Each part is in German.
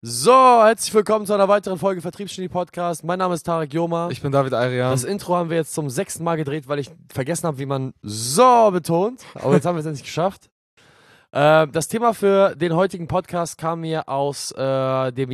So, herzlich willkommen zu einer weiteren Folge Vertriebsgenie Podcast. Mein Name ist Tarek Joma. Ich bin David Ayrian. Das Intro haben wir jetzt zum 6. Mal gedreht, weil ich vergessen habe, wie man so betont. Aber jetzt haben wir es endlich geschafft. Das Thema für den heutigen Podcast kam mir aus dem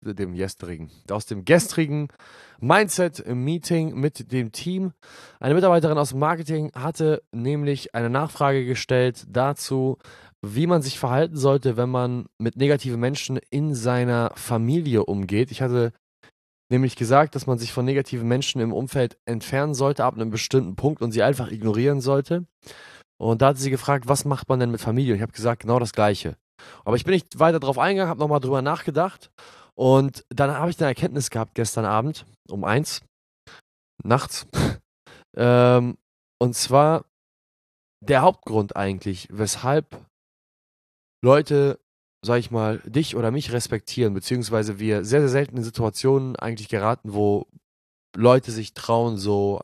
gestrigen Mindset-Meeting mit dem Team. Eine Mitarbeiterin aus dem Marketing hatte nämlich eine Nachfrage gestellt dazu, wie man sich verhalten sollte, wenn man mit negativen Menschen in seiner Familie umgeht. Ich hatte nämlich gesagt, dass man sich von negativen Menschen im Umfeld entfernen sollte ab einem bestimmten Punkt und sie einfach ignorieren sollte. Und da hat sie gefragt, was macht man denn mit Familie? Und ich habe gesagt, genau das Gleiche. Aber ich bin nicht weiter drauf eingegangen, habe nochmal drüber nachgedacht. Und dann habe ich eine Erkenntnis gehabt gestern Abend um 1 nachts. Und zwar der Hauptgrund eigentlich, weshalb Leute, sag ich mal, dich oder mich respektieren, beziehungsweise wir sehr, sehr selten in Situationen eigentlich geraten, wo Leute sich trauen, so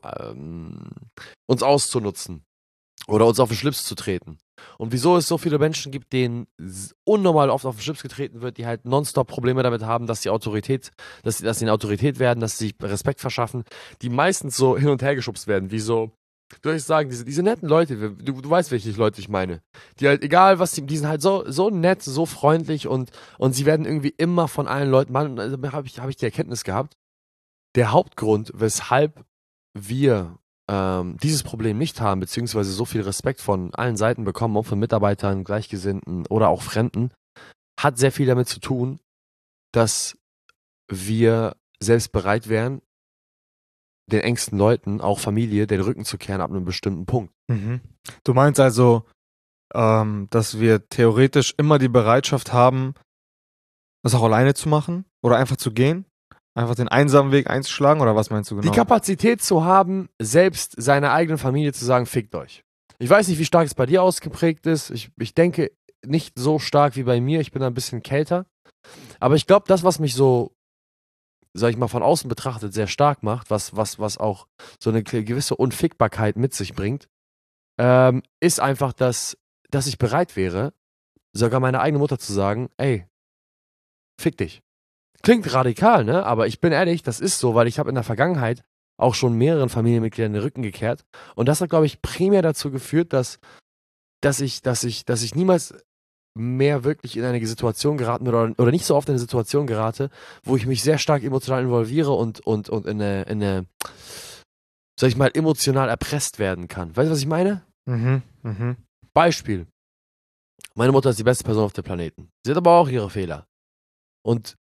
uns auszunutzen. Oder uns auf den Schlips zu treten. Und wieso es so viele Menschen gibt, denen unnormal oft auf den Schlips getreten wird, die halt nonstop Probleme damit haben, dass sie eine Autorität werden, dass sie sich Respekt verschaffen, die meistens so hin und her geschubst werden, wie so, wie soll ich sagen, diese netten Leute, du weißt, welche Leute ich meine, die halt, egal was, die sind halt so nett, so freundlich und sie werden irgendwie immer von allen Leuten, habe ich die Erkenntnis gehabt, der Hauptgrund, weshalb wir dieses Problem nicht haben, beziehungsweise so viel Respekt von allen Seiten bekommen, auch von Mitarbeitern, Gleichgesinnten oder auch Fremden, hat sehr viel damit zu tun, dass wir selbst bereit wären, den engsten Leuten, auch Familie, den Rücken zu kehren ab einem bestimmten Punkt. Mhm. Du meinst also, dass wir theoretisch immer die Bereitschaft haben, das auch alleine zu machen oder einfach zu gehen? Einfach den einsamen Weg einzuschlagen oder was meinst du genau? Die Kapazität zu haben, selbst seiner eigenen Familie zu sagen, fickt euch. Ich weiß nicht, wie stark es bei dir ausgeprägt ist. Ich denke nicht so stark wie bei mir. Ich bin ein bisschen kälter. Aber ich glaube, das, was mich so, sag ich mal, von außen betrachtet sehr stark macht, was auch so eine gewisse Unfickbarkeit mit sich bringt, ist einfach, dass ich bereit wäre, sogar meiner eigenen Mutter zu sagen, ey, fick dich. Klingt radikal, ne? Aber ich bin ehrlich, das ist so, weil ich habe in der Vergangenheit auch schon mehreren Familienmitgliedern den Rücken gekehrt. Und das hat, glaube ich, primär dazu geführt, dass ich niemals mehr wirklich in eine Situation geraten bin oder nicht so oft in eine Situation gerate, wo ich mich sehr stark emotional involviere und in eine, sag ich mal, emotional erpresst werden kann. Weißt du, was ich meine? Beispiel. Meine Mutter ist die beste Person auf dem Planeten. Sie hat aber auch ihre Fehler. Und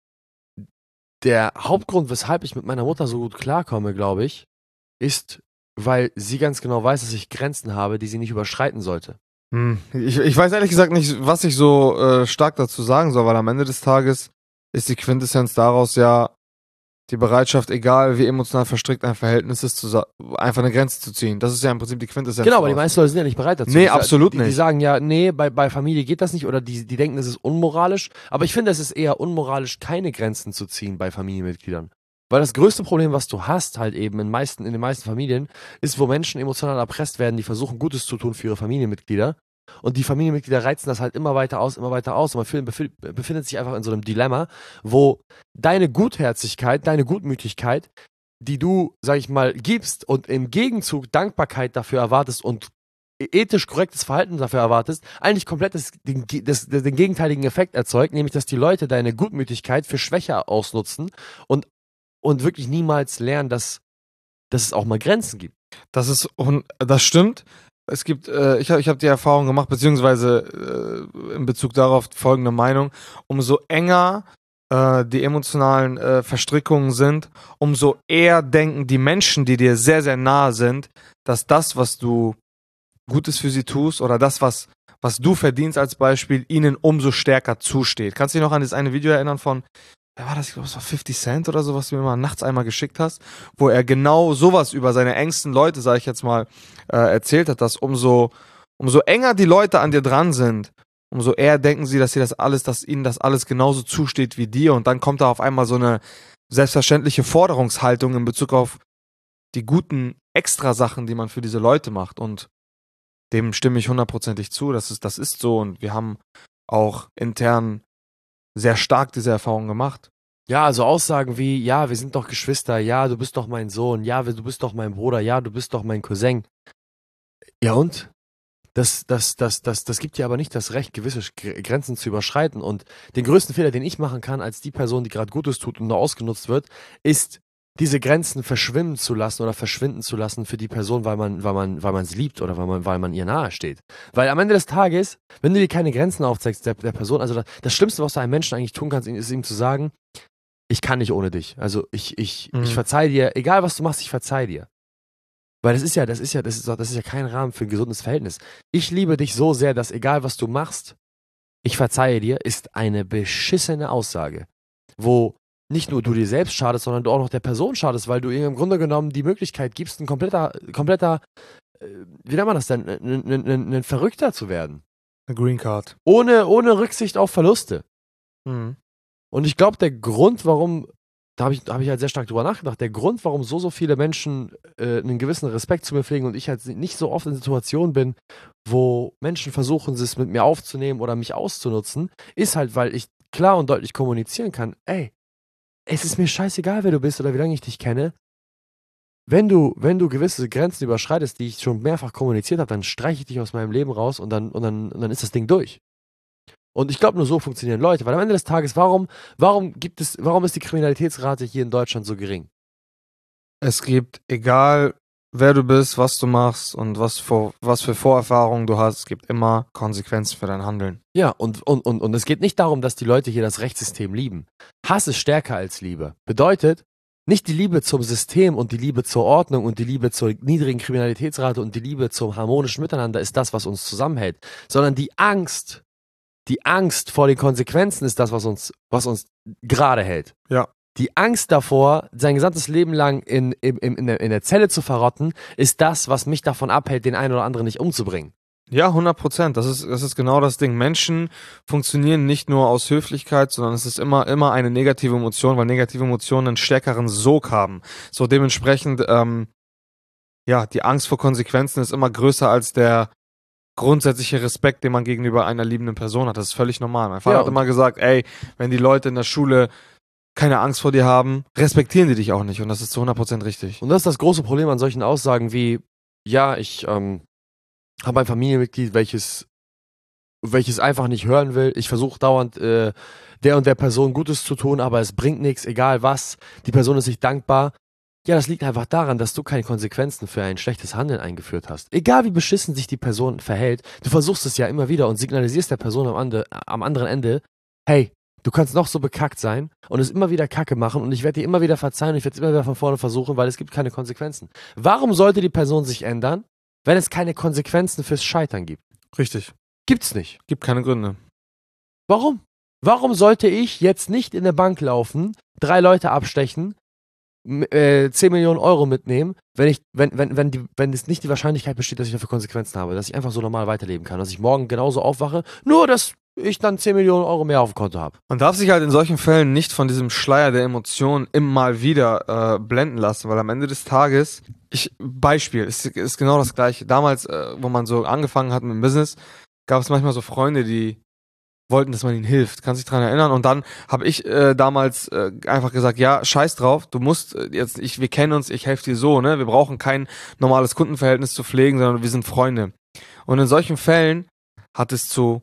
der Hauptgrund, weshalb ich mit meiner Mutter so gut klarkomme, glaube ich, ist, weil sie ganz genau weiß, dass ich Grenzen habe, die sie nicht überschreiten sollte. Ich weiß ehrlich gesagt nicht, was ich so stark dazu sagen soll, weil am Ende des Tages ist die Quintessenz daraus ja die Bereitschaft, egal wie emotional verstrickt ein Verhältnis ist, einfach eine Grenze zu ziehen. Das ist ja im Prinzip die Quintessenz. Genau, aber die meisten Leute sind ja nicht bereit dazu. Nee, absolut nicht. Die sagen ja, nee, bei Familie geht das nicht oder die denken, es ist unmoralisch. Aber ich finde, es ist eher unmoralisch, keine Grenzen zu ziehen bei Familienmitgliedern. Weil das größte Problem, was du hast, halt eben in den meisten Familien, ist, wo Menschen emotional erpresst werden, die versuchen, Gutes zu tun für ihre Familienmitglieder. Und die Familienmitglieder reizen das halt immer weiter aus, immer weiter aus. Und man befindet sich einfach in so einem Dilemma, wo deine Gutherzigkeit, deine Gutmütigkeit, die du, sag ich mal, gibst und im Gegenzug Dankbarkeit dafür erwartest und ethisch korrektes Verhalten dafür erwartest, eigentlich komplett den gegenteiligen Effekt erzeugt, nämlich, dass die Leute deine Gutmütigkeit für Schwäche ausnutzen und wirklich niemals lernen, dass es auch mal Grenzen gibt. Das stimmt. Es gibt, ich hab die Erfahrung gemacht, beziehungsweise in Bezug darauf folgende Meinung: Umso enger die emotionalen Verstrickungen sind, umso eher denken die Menschen, die dir sehr, sehr nahe sind, dass das, was du Gutes für sie tust oder das, was du verdienst als Beispiel, ihnen umso stärker zusteht. Kannst du dich noch an das eine Video erinnern von, wer war das? Ich glaube, es war 50 Cent oder so, was du mir mal nachts einmal geschickt hast, wo er genau sowas über seine engsten Leute, sag ich jetzt mal, erzählt hat, dass umso enger die Leute an dir dran sind, umso eher denken sie, dass ihnen das alles genauso zusteht wie dir, und dann kommt da auf einmal so eine selbstverständliche Forderungshaltung in Bezug auf die guten Extrasachen, die man für diese Leute macht, und dem stimme ich hundertprozentig zu, das ist so, und wir haben auch intern sehr stark diese Erfahrung gemacht. Ja, also Aussagen wie, ja, wir sind doch Geschwister, ja, du bist doch mein Sohn, ja, du bist doch mein Bruder, ja, du bist doch mein Cousin. Ja und? Das gibt dir aber nicht das Recht, gewisse Grenzen zu überschreiten. Und den größten Fehler, den ich machen kann, als die Person, die gerade Gutes tut und nur ausgenutzt wird, ist, diese Grenzen verschwimmen zu lassen oder verschwinden zu lassen für die Person, weil man sie liebt oder weil man ihr nahe steht. Weil am Ende des Tages, wenn du dir keine Grenzen aufzeigst, der Person, also das Schlimmste, was du einem Menschen eigentlich tun kannst, ist ihm zu sagen, ich kann nicht ohne dich. Also ich verzeih dir, egal was du machst, ich verzeih dir. Weil das ist ja kein Rahmen für ein gesundes Verhältnis. Ich liebe dich so sehr, dass egal was du machst, ich verzeihe dir, ist eine beschissene Aussage. Wo nicht nur du dir selbst schadest, sondern du auch noch der Person schadest, weil du ihr im Grunde genommen die Möglichkeit gibst, ein kompletter, wie nennt man das denn, ein Verrückter zu werden. Eine Green Card. Ohne Rücksicht auf Verluste. Mhm. Und ich glaube, der Grund, warum, da habe ich halt sehr stark drüber nachgedacht, der Grund, warum so viele Menschen einen gewissen Respekt zu mir pflegen und ich halt nicht so oft in Situationen bin, wo Menschen versuchen, es mit mir aufzunehmen oder mich auszunutzen, ist halt, weil ich klar und deutlich kommunizieren kann, ey, es ist mir scheißegal, wer du bist oder wie lange ich dich kenne. Wenn du gewisse Grenzen überschreitest, die ich schon mehrfach kommuniziert habe, dann streiche ich dich aus meinem Leben raus und dann ist das Ding durch. Und ich glaube, nur so funktionieren Leute, weil am Ende des Tages, warum ist die Kriminalitätsrate hier in Deutschland so gering? Es gibt, egal wer du bist, was du machst und was für Vorerfahrungen du hast, es gibt immer Konsequenzen für dein Handeln. Ja, und es geht nicht darum, dass die Leute hier das Rechtssystem lieben. Hass ist stärker als Liebe. Bedeutet, nicht die Liebe zum System und die Liebe zur Ordnung und die Liebe zur niedrigen Kriminalitätsrate und die Liebe zum harmonischen Miteinander ist das, was uns zusammenhält, sondern die Angst vor den Konsequenzen ist das, was uns gerade hält. Ja. Die Angst davor, sein gesamtes Leben lang in der Zelle zu verrotten, ist das, was mich davon abhält, den einen oder anderen nicht umzubringen. Ja, 100%. Das ist genau das Ding. Menschen funktionieren nicht nur aus Höflichkeit, sondern es ist immer eine negative Emotion, weil negative Emotionen einen stärkeren Sog haben. So dementsprechend, die Angst vor Konsequenzen ist immer größer als der grundsätzliche Respekt, den man gegenüber einer liebenden Person hat. Das ist völlig normal. Mein Vater hat immer gesagt, ey, wenn die Leute in der Schule keine Angst vor dir haben, respektieren die dich auch nicht. Und das ist zu 100% richtig. Und das ist das große Problem an solchen Aussagen wie, ja, ich habe ein Familienmitglied, welches einfach nicht hören will. Ich versuche dauernd der und der Person Gutes zu tun, aber es bringt nichts, egal was. Die Person ist nicht dankbar. Ja, das liegt einfach daran, dass du keine Konsequenzen für ein schlechtes Handeln eingeführt hast. Egal wie beschissen sich die Person verhält, du versuchst es ja immer wieder und signalisierst der Person am anderen Ende, hey, du kannst noch so bekackt sein und es immer wieder Kacke machen und ich werde dir immer wieder verzeihen und ich werde es immer wieder von vorne versuchen, weil es gibt keine Konsequenzen. Warum sollte die Person sich ändern, wenn es keine Konsequenzen fürs Scheitern gibt? Richtig. Gibt's nicht. Gibt keine Gründe. Warum? Warum sollte ich jetzt nicht in eine Bank laufen, 3 Leute abstechen, 10 Millionen Euro mitnehmen, wenn es nicht die Wahrscheinlichkeit besteht, dass ich dafür Konsequenzen habe, dass ich einfach so normal weiterleben kann, dass ich morgen genauso aufwache, nur dass ich dann 10 Millionen Euro mehr auf dem Konto habe. Man darf sich halt in solchen Fällen nicht von diesem Schleier der Emotionen immer mal wieder blenden lassen, weil am Ende des Tages, Beispiel, ist genau das Gleiche. Damals, wo man so angefangen hat mit dem Business, gab es manchmal so Freunde, die wollten, dass man ihnen hilft. Kannst dich daran erinnern? Und dann habe ich damals einfach gesagt, ja, scheiß drauf, du musst wir kennen uns, ich helfe dir so, ne? Wir brauchen kein normales Kundenverhältnis zu pflegen, sondern wir sind Freunde. Und in solchen Fällen hat es zu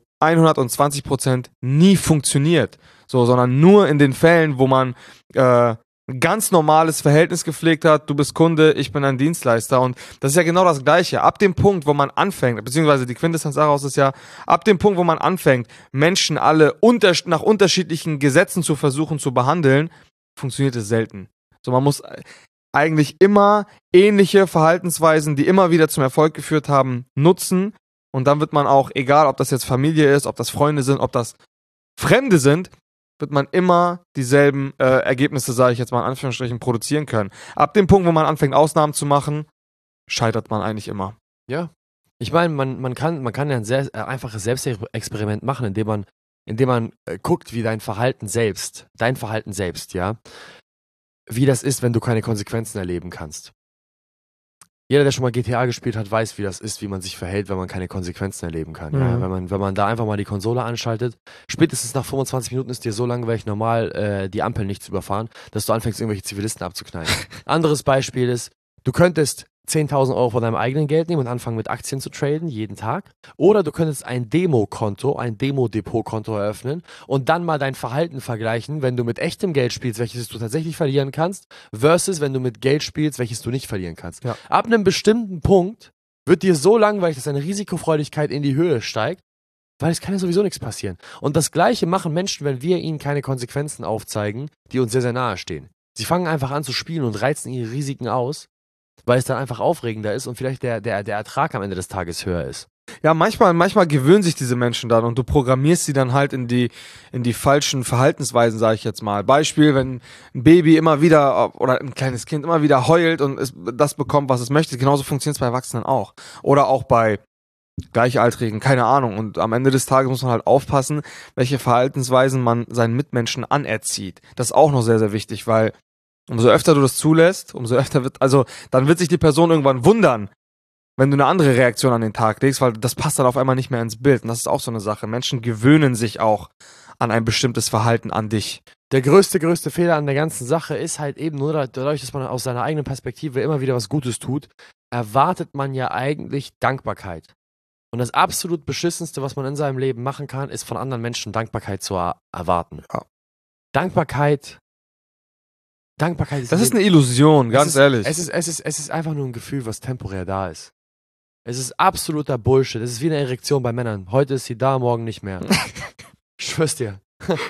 120% nie funktioniert. So, sondern nur in den Fällen, wo man ein ganz normales Verhältnis gepflegt hat, du bist Kunde, ich bin ein Dienstleister und das ist ja genau das Gleiche. Ab dem Punkt, wo man anfängt, beziehungsweise die Quintessenz daraus ist ja, ab dem Punkt, wo man anfängt, Menschen alle nach unterschiedlichen Gesetzen zu versuchen zu behandeln, funktioniert es selten. So, man muss eigentlich immer ähnliche Verhaltensweisen, die immer wieder zum Erfolg geführt haben, nutzen und dann wird man auch, egal ob das jetzt Familie ist, ob das Freunde sind, ob das Fremde sind, wird man immer dieselben Ergebnisse, sage ich jetzt mal in Anführungsstrichen, produzieren können. Ab dem Punkt, wo man anfängt, Ausnahmen zu machen, scheitert man eigentlich immer. Ja. Ich meine, man kann ja ein sehr einfaches Selbstexperiment machen, indem man guckt, wie dein Verhalten selbst, ja, wie das ist, wenn du keine Konsequenzen erleben kannst. Jeder, der schon mal GTA gespielt hat, weiß, wie das ist, wie man sich verhält, wenn man keine Konsequenzen erleben kann. Ja, wenn man da einfach mal die Konsole anschaltet, spätestens nach 25 Minuten ist dir so langweilig normal, die Ampel nicht zu überfahren, dass du anfängst, irgendwelche Zivilisten abzuknallen. Anderes Beispiel ist, du könntest 10.000 Euro von deinem eigenen Geld nehmen und anfangen mit Aktien zu traden, jeden Tag. Oder du könntest ein Demo-Konto, ein Demo-Depot-Konto eröffnen und dann mal dein Verhalten vergleichen, wenn du mit echtem Geld spielst, welches du tatsächlich verlieren kannst, versus wenn du mit Geld spielst, welches du nicht verlieren kannst. Ja. Ab einem bestimmten Punkt wird dir so langweilig, dass deine Risikofreudigkeit in die Höhe steigt, weil es kann ja sowieso nichts passieren. Und das Gleiche machen Menschen, wenn wir ihnen keine Konsequenzen aufzeigen, die uns sehr, sehr nahe stehen. Sie fangen einfach an zu spielen und reizen ihre Risiken aus, weil es dann einfach aufregender ist und vielleicht der Ertrag am Ende des Tages höher ist. Ja, manchmal gewöhnen sich diese Menschen dann und du programmierst sie dann halt in die falschen Verhaltensweisen, sage ich jetzt mal. Beispiel, wenn ein Baby immer wieder oder ein kleines Kind immer wieder heult und es das bekommt, was es möchte, genauso funktioniert es bei Erwachsenen auch. Oder auch bei Gleichaltrigen, keine Ahnung. Und am Ende des Tages muss man halt aufpassen, welche Verhaltensweisen man seinen Mitmenschen anerzieht. Das ist auch noch sehr, sehr wichtig, weil umso öfter du das zulässt, dann wird sich die Person irgendwann wundern, wenn du eine andere Reaktion an den Tag legst, weil das passt dann auf einmal nicht mehr ins Bild. Und das ist auch so eine Sache. Menschen gewöhnen sich auch an ein bestimmtes Verhalten an dich. Der größte Fehler an der ganzen Sache ist halt eben nur dadurch, dass man aus seiner eigenen Perspektive immer wieder was Gutes tut, erwartet man ja eigentlich Dankbarkeit. Und das absolut Beschissenste, was man in seinem Leben machen kann, ist von anderen Menschen Dankbarkeit zu erwarten. Ja. Dankbarkeit ist... Das ist eine Illusion, ganz ehrlich. Es ist einfach nur ein Gefühl, was temporär da ist. Es ist absoluter Bullshit. Es ist wie eine Erektion bei Männern. Heute ist sie da, morgen nicht mehr. Ich schwör's dir.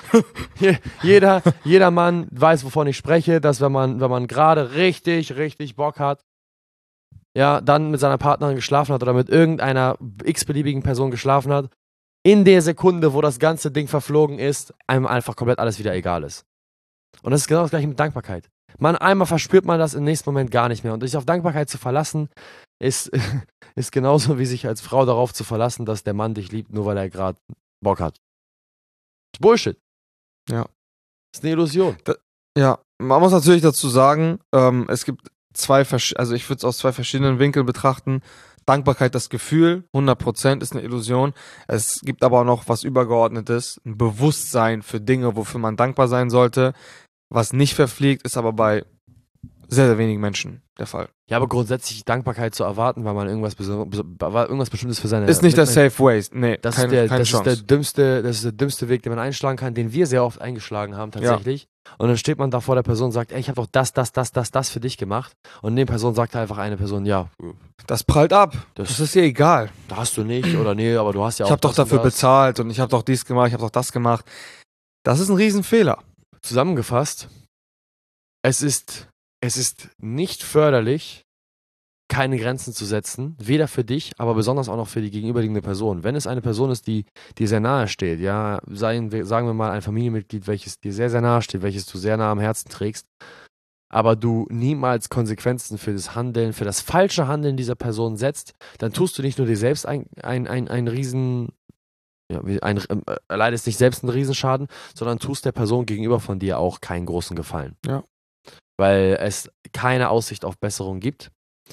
Jeder Mann weiß, wovon ich spreche, dass wenn man gerade richtig Bock hat, ja, dann mit seiner Partnerin geschlafen hat oder mit irgendeiner x-beliebigen Person geschlafen hat, in der Sekunde, wo das ganze Ding verflogen ist, einem einfach komplett alles wieder egal ist. Und das ist genau das gleiche mit Dankbarkeit. Einmal verspürt man das, im nächsten Moment gar nicht mehr. Und sich auf Dankbarkeit zu verlassen, ist genauso wie sich als Frau darauf zu verlassen, dass der Mann dich liebt, nur weil er gerade Bock hat. Das ist Bullshit. Ja. Das ist eine Illusion. Ja, man muss natürlich dazu sagen, es gibt ich würde es aus zwei verschiedenen Winkeln betrachten. Dankbarkeit, das Gefühl, 100% ist eine Illusion. Es gibt aber auch noch was Übergeordnetes, ein Bewusstsein für Dinge, wofür man dankbar sein sollte. Was nicht verfliegt, ist aber bei sehr, sehr wenigen Menschen der Fall. Ja, aber grundsätzlich Dankbarkeit zu erwarten, weil man irgendwas Bestimmtes für seine... Ist nicht der safe way. Nee, das ist der dümmste Weg, den man einschlagen kann, den wir sehr oft eingeschlagen haben tatsächlich. Ja. Und dann steht man da vor der Person und sagt, ey, ich habe doch das für dich gemacht. Und neben Person sagt einfach eine Person, ja. Das prallt ab. Das ist dir egal. Da hast du nicht oder nee, aber du hast ja auch... Ich habe doch dafür bezahlt und ich habe doch dies gemacht, ich habe doch das gemacht. Das ist ein Riesenfehler. Zusammengefasst, es ist nicht förderlich, keine Grenzen zu setzen, weder für dich, aber besonders auch noch für die gegenüberliegende Person. Wenn es eine Person ist, die dir sehr nahe steht, ja, sagen wir mal ein Familienmitglied, welches dir sehr, sehr nahe steht, welches du sehr nah am Herzen trägst, aber du niemals Konsequenzen für das Handeln, für das falsche Handeln dieser Person setzt, dann tust du nicht nur dir selbst einen riesen... Ja, erleidest nicht selbst einen Riesenschaden, sondern tust der Person gegenüber von dir auch keinen großen Gefallen. Ja. Weil es keine Aussicht auf Besserung gibt.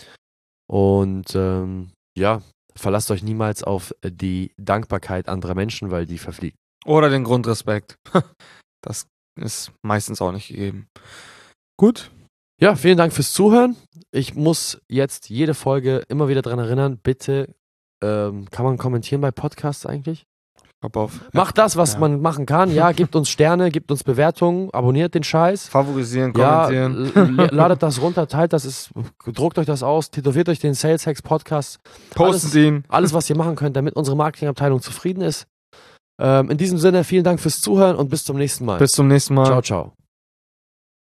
Und verlasst euch niemals auf die Dankbarkeit anderer Menschen, weil die verfliegt. Oder den Grundrespekt. Das ist meistens auch nicht gegeben. Gut. Ja, vielen Dank fürs Zuhören. Ich muss jetzt jede Folge immer wieder daran erinnern, bitte, kann man kommentieren bei Podcasts eigentlich? Macht das, was man machen kann. Ja, gebt uns Sterne, gebt uns Bewertungen, abonniert den Scheiß. Favorisieren, kommentieren. Ja, ladet das runter, teilt das, druckt euch das aus, tätowiert euch den Sales Hacks Podcast. Postet ihn. Alles, was ihr machen könnt, damit unsere Marketingabteilung zufrieden ist. In diesem Sinne, vielen Dank fürs Zuhören und bis zum nächsten Mal. Bis zum nächsten Mal. Ciao, ciao.